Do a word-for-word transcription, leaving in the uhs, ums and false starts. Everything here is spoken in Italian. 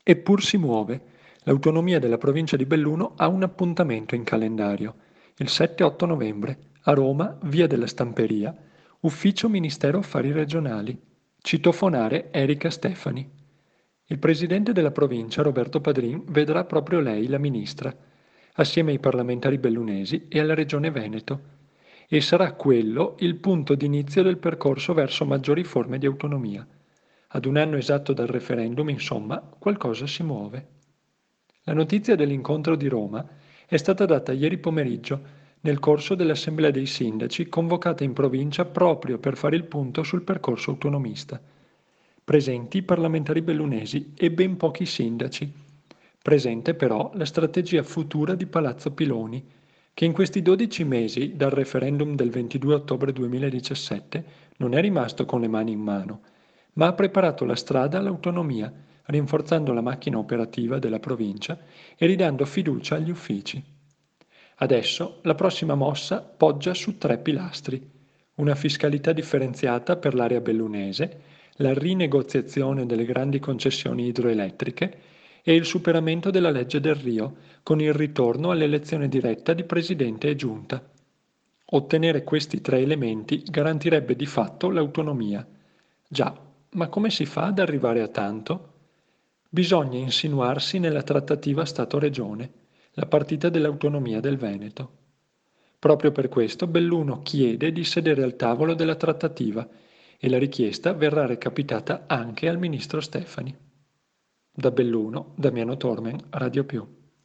Eppur si muove. L'autonomia della provincia di Belluno ha un appuntamento in calendario, il sette otto novembre, a Roma, via della Stamperia, ufficio Ministero Affari Regionali. Citofonare Erika Stefani. Il presidente della provincia, Roberto Padrin, vedrà proprio lei, la ministra, assieme ai parlamentari bellunesi e alla regione Veneto, e sarà quello il punto d'inizio del percorso verso maggiori forme di autonomia. Ad un anno esatto dal referendum, insomma, qualcosa si muove. La notizia dell'incontro di Roma è stata data ieri pomeriggio nel corso dell'Assemblea dei Sindaci convocata in provincia proprio per fare il punto sul percorso autonomista. Presenti i parlamentari bellunesi e ben pochi sindaci. Presente però la strategia futura di Palazzo Piloni, che in questi dodici mesi dal referendum del ventidue ottobre duemiladiciassette non è rimasto con le mani in mano, ma ha preparato la strada all'autonomia, rinforzando la macchina operativa della provincia e ridando fiducia agli uffici. Adesso la prossima mossa poggia su tre pilastri: una fiscalità differenziata per l'area bellunese, la rinegoziazione delle grandi concessioni idroelettriche e il superamento della legge del Rio, con il ritorno all'elezione diretta di presidente e giunta. Ottenere questi tre elementi garantirebbe di fatto l'autonomia. Già, ma come si fa ad arrivare a tanto? Bisogna insinuarsi nella trattativa Stato-Regione, la partita dell'autonomia del Veneto. Proprio per questo Belluno chiede di sedere al tavolo della trattativa e la richiesta verrà recapitata anche al ministro Stefani. Da Belluno, Damiano Tormen, Radio Più.